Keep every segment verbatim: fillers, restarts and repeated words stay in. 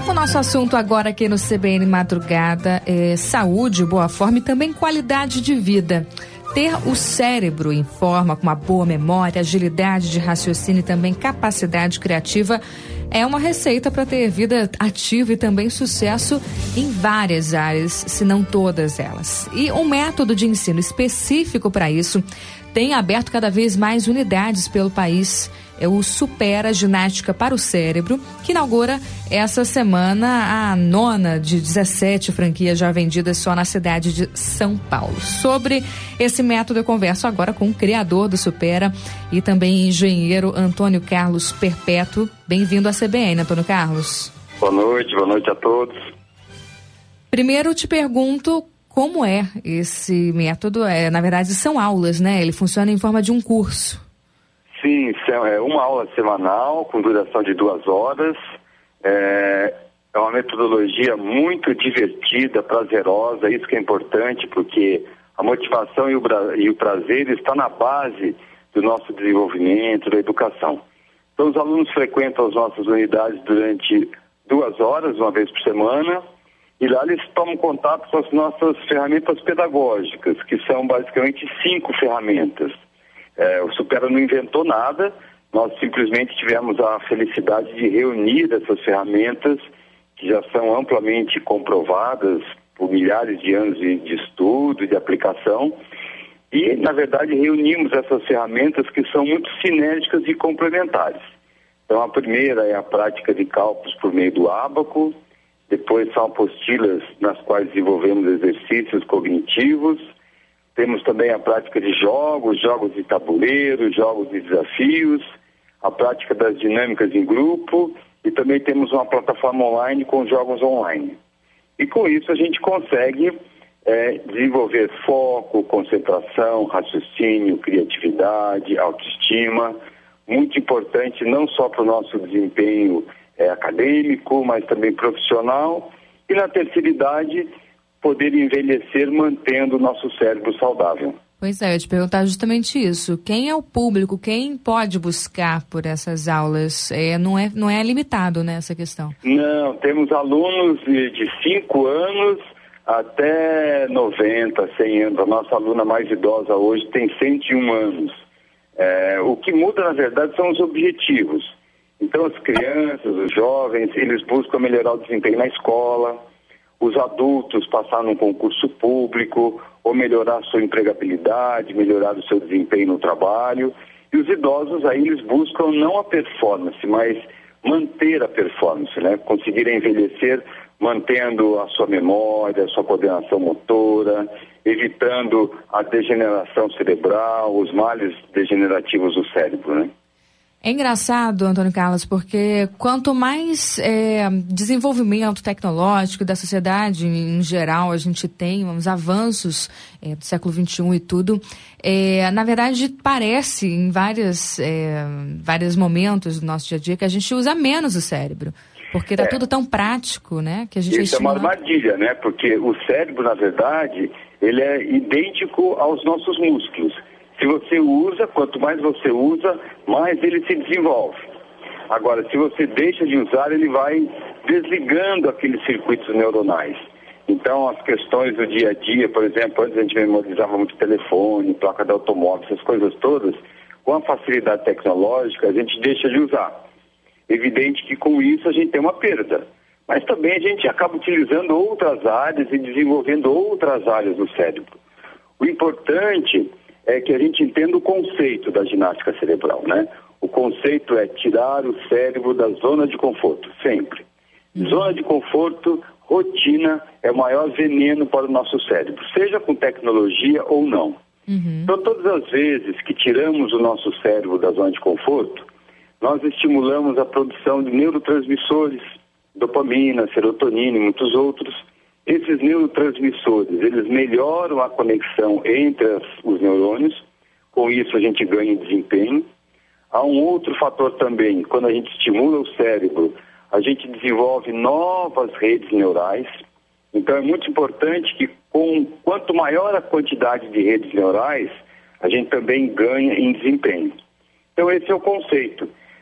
O nosso assunto agora aqui no C B N Madrugada é saúde, boa forma e também qualidade de vida. Ter o cérebro em forma, com uma boa memória, agilidade de raciocínio e também capacidade criativa é uma receita para ter vida ativa e também sucesso em várias áreas, se não todas elas. E um método de ensino específico para isso tem aberto cada vez mais unidades pelo país. É o Supera Ginástica para o Cérebro, que inaugura essa semana a nona de dezessete franquias já vendidas só na cidade de São Paulo. Sobre esse método eu converso agora com o criador do Supera e também engenheiro Antônio Carlos Perpétuo. Bem-vindo à C B N, Antônio Carlos. Boa noite, boa noite a todos. Primeiro eu te pergunto como é esse método. É, na verdade são aulas, né? Ele funciona em forma de um curso. Sim, é uma aula semanal com duração de duas horas. É, é uma metodologia muito divertida, prazerosa, isso que é importante, porque a motivação e o, e o prazer está na base do nosso desenvolvimento, da educação. Então, os alunos frequentam as nossas unidades durante duas horas, uma vez por semana, e lá eles tomam contato com as nossas ferramentas pedagógicas, que são basicamente cinco ferramentas. É, o Supera não inventou nada, nós simplesmente tivemos a felicidade de reunir essas ferramentas que já são amplamente comprovadas por milhares de anos de, de estudo e de aplicação e, na verdade, reunimos essas ferramentas que são muito sinérgicas e complementares. Então, a primeira é a prática de cálculos por meio do ábaco, depois são apostilas nas quais desenvolvemos exercícios cognitivos. Temos também a prática de jogos, jogos de tabuleiro, jogos de desafios, a prática das dinâmicas em grupo e também temos uma plataforma online com jogos online. E com isso a gente consegue é, desenvolver foco, concentração, raciocínio, criatividade, autoestima, muito importante não só para o nosso desempenho é, acadêmico, mas também profissional. E na terceira idade, poder envelhecer mantendo o nosso cérebro saudável. Pois é, eu ia te perguntar justamente isso. Quem é o público? Quem pode buscar por essas aulas? É, não, é, não é limitado, né, essa questão? Não, temos alunos de cinco anos até noventa, cem anos. A nossa aluna mais idosa hoje tem cento e um anos. É, o que muda, na verdade, são os objetivos. Então, as crianças, os jovens, eles buscam melhorar o desempenho na escola. Os adultos passar num concurso público ou melhorar a sua empregabilidade, melhorar o seu desempenho no trabalho. E os idosos aí eles buscam não a performance, mas manter a performance, né? Conseguir envelhecer mantendo a sua memória, a sua coordenação motora, evitando a degeneração cerebral, os males degenerativos do cérebro, né? É engraçado, Antônio Carlos, porque quanto mais é, desenvolvimento tecnológico da sociedade em geral a gente tem, os avanços é, do século vinte e um e tudo, é, na verdade parece em várias, é, vários momentos do nosso dia a dia que a gente usa menos o cérebro, porque está é. tudo tão prático, né? Que a gente Isso é uma armadilha, né? Porque o cérebro, na verdade, ele é idêntico aos nossos músculos. Se você usa, quanto mais você usa, mais ele se desenvolve. Agora, se você deixa de usar, ele vai desligando aqueles circuitos neuronais. Então, as questões do dia a dia, por exemplo, antes a gente memorizava muito telefone, placa de automóvel, essas coisas todas, com a facilidade tecnológica, a gente deixa de usar. Evidente que com isso a gente tem uma perda. Mas também a gente acaba utilizando outras áreas e desenvolvendo outras áreas do cérebro. O importante é que a gente entenda o conceito da ginástica cerebral, né? O conceito é tirar o cérebro da zona de conforto, sempre. Zona de conforto, rotina, é o maior veneno para o nosso cérebro, seja com tecnologia ou não. Uhum. Então, todas as vezes que tiramos o nosso cérebro da zona de conforto, nós estimulamos a produção de neurotransmissores, dopamina, serotonina e muitos outros. Esses neurotransmissores, eles melhoram a conexão entre as, os neurônios, com isso a gente ganha em desempenho. Há um outro fator também, quando a gente estimula o cérebro, a gente desenvolve novas redes neurais. Então é muito importante que com quanto maior a quantidade de redes neurais, a gente também ganha em desempenho. Então esse é o conceito.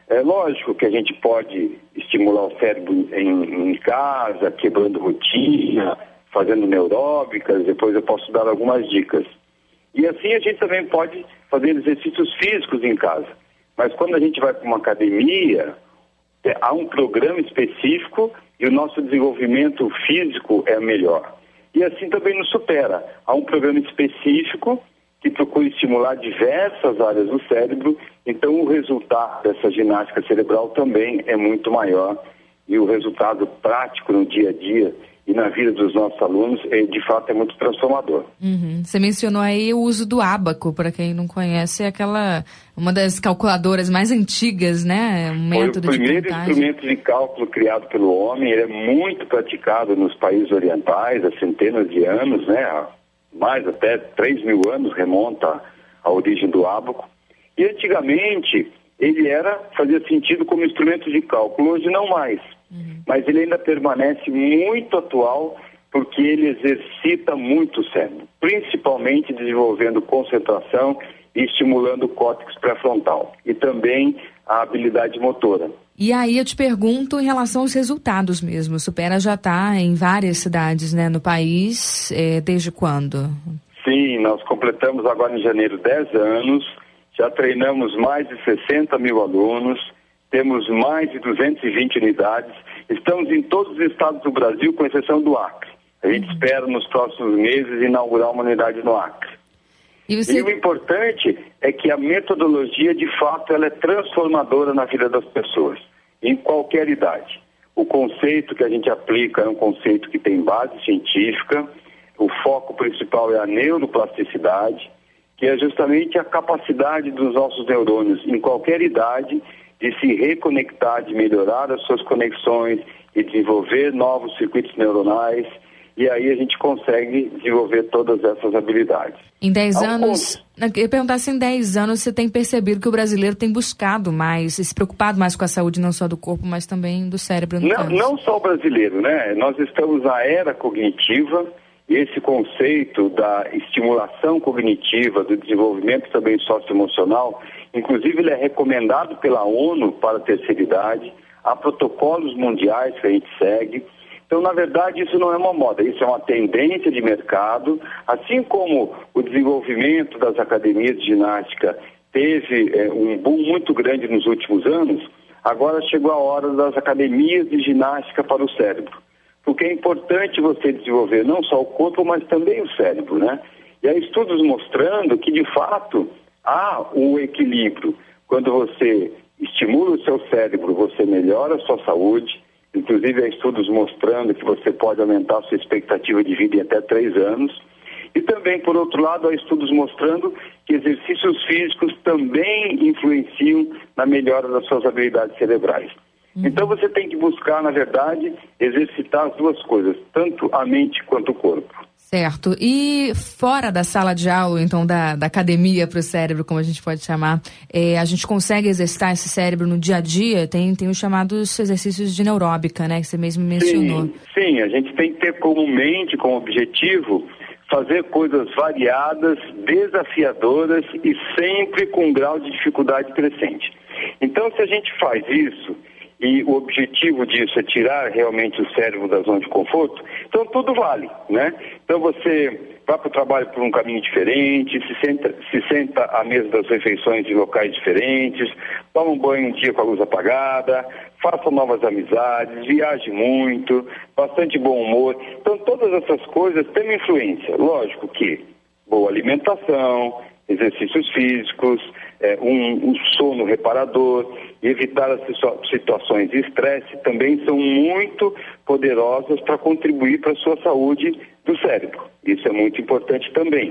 É lógico que a gente pode estimular o cérebro em, em casa, quebrando rotina, fazendo neuróbicas, depois eu posso dar algumas dicas. E assim a gente também pode fazer exercícios físicos em casa. Mas quando a gente vai para uma academia, é, há um programa específico e o nosso desenvolvimento físico é melhor. E assim também nos supera. Há um programa específico que procura estimular diversas áreas do cérebro, então o resultado dessa ginástica cerebral também é muito maior e o resultado prático no dia a dia e na vida dos nossos alunos, é, de fato, é muito transformador. Uhum. Você mencionou aí o uso do ábaco, para quem não conhece, é aquela, uma das calculadoras mais antigas, né? Um método Foi o primeiro de contagem. instrumento de cálculo criado pelo homem, ele é muito praticado nos países orientais há centenas de anos, né? Há mais até três mil anos remonta a origem do ábaco. E antigamente ele era, fazia sentido como instrumento de cálculo, hoje não mais. Uhum. Mas ele ainda permanece muito atual porque ele exercita muito o cérebro, principalmente desenvolvendo concentração e estimulando o córtex pré-frontal e também a habilidade motora. E aí eu te pergunto em relação aos resultados mesmo. O Supera já está em várias cidades, né, no país, é, desde quando? Sim, nós completamos agora em janeiro dez anos, já treinamos mais de sessenta mil alunos, temos mais de duzentas e vinte unidades, estamos em todos os estados do Brasil, com exceção do Acre. A gente uhum. espera nos próximos meses inaugurar uma unidade no Acre. E, você... e o importante é que a metodologia, de fato, ela é transformadora na vida das pessoas, em qualquer idade. O conceito que a gente aplica é um conceito que tem base científica, o foco principal é a neuroplasticidade, que é justamente a capacidade dos nossos neurônios, em qualquer idade, de se reconectar, de melhorar as suas conexões e desenvolver novos circuitos neuronais, e aí a gente consegue desenvolver todas essas habilidades. Em dez anos, eu ia perguntar se em dez anos você tem percebido que o brasileiro tem buscado mais, se preocupado mais com a saúde não só do corpo, mas também do cérebro. No não, caso. Não só o brasileiro, né? Nós estamos na era cognitiva, e esse conceito da estimulação cognitiva, do desenvolvimento também socioemocional, inclusive ele é recomendado pela ONU para a terceira idade, há protocolos mundiais que a gente segue. Então, na verdade, isso não é uma moda, isso é uma tendência de mercado, assim como o desenvolvimento das academias de ginástica teve é, um boom muito grande nos últimos anos, agora chegou a hora das academias de ginástica para o cérebro. Porque é importante você desenvolver não só o corpo, mas também o cérebro, né? E há estudos mostrando que, de fato, há um equilíbrio. Quando você estimula o seu cérebro, você melhora a sua saúde. Inclusive, há estudos mostrando que você pode aumentar a sua expectativa de vida em até três anos. E também, por outro lado, há estudos mostrando que exercícios físicos também influenciam na melhora das suas habilidades cerebrais. Então você tem que buscar, na verdade, exercitar as duas coisas, tanto a mente quanto o corpo. Certo. E fora da sala de aula, então, da, da academia para o cérebro, como a gente pode chamar, é, a gente consegue exercitar esse cérebro no dia a dia? Tem, tem os chamados exercícios de neuróbica, né, que você mesmo mencionou. Sim, sim, a gente tem que ter como mente, como objetivo, fazer coisas variadas, desafiadoras e sempre com um grau de dificuldade crescente. Então, se a gente faz isso, e o objetivo disso é tirar realmente o cérebro da zona de conforto, então tudo vale, né? Então você vai para o trabalho por um caminho diferente, se senta, se senta à mesa das refeições em locais diferentes, toma um banho um dia com a luz apagada, faça novas amizades, viaje muito, bastante bom humor. Então todas essas coisas têm uma influência. Lógico que boa alimentação, exercícios físicos, é, um, um sono reparador, e evitar as situações de estresse também são muito poderosas para contribuir para a sua saúde do cérebro. Isso é muito importante também.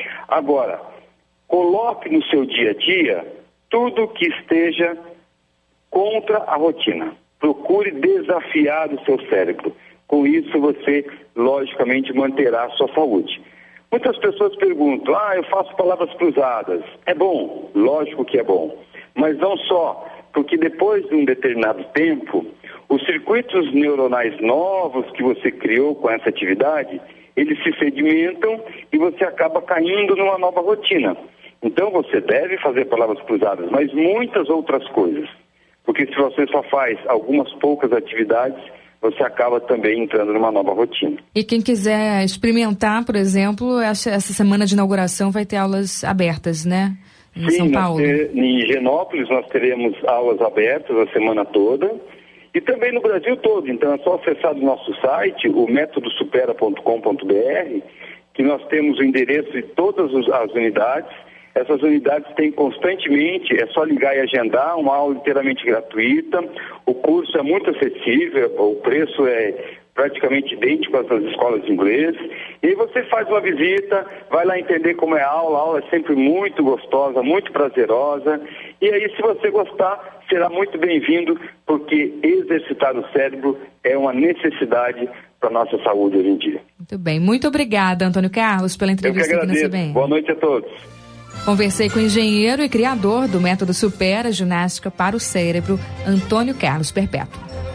Agora, coloque no seu dia a dia tudo que esteja contra a rotina. Procure desafiar o seu cérebro. Com isso você, logicamente, manterá a sua saúde. Muitas pessoas perguntam, ah, eu faço palavras cruzadas. É bom? Lógico que é bom. Mas não só, porque depois de um determinado tempo, os circuitos neuronais novos que você criou com essa atividade, eles se sedimentam e você acaba caindo numa nova rotina. Então você deve fazer palavras cruzadas, mas muitas outras coisas. porque se você só faz algumas poucas atividades, você acaba também entrando numa nova rotina. E quem quiser experimentar, por exemplo, essa, essa semana de inauguração vai ter aulas abertas, né? Em Sim, São Paulo. Ter, em Higienópolis nós teremos aulas abertas a semana toda e também no Brasil todo. Então é só acessar o nosso site, o método supera ponto com ponto b r, que nós temos o endereço de todas as unidades. Essas unidades têm constantemente, é só ligar e agendar, uma aula inteiramente gratuita. O curso é muito acessível, o preço é praticamente idêntico às das escolas de inglês. E aí você faz uma visita, vai lá entender como é a aula. A aula é sempre muito gostosa, muito prazerosa. E aí, se você gostar, será muito bem-vindo, porque exercitar o cérebro é uma necessidade para a nossa saúde hoje em dia. Muito bem. Muito obrigada, Antônio Carlos, pela entrevista Eu que agradeço. Aqui na C B N. Boa noite a todos. Conversei com o engenheiro e criador do método Supera Ginástica para o Cérebro, Antônio Carlos Perpétuo.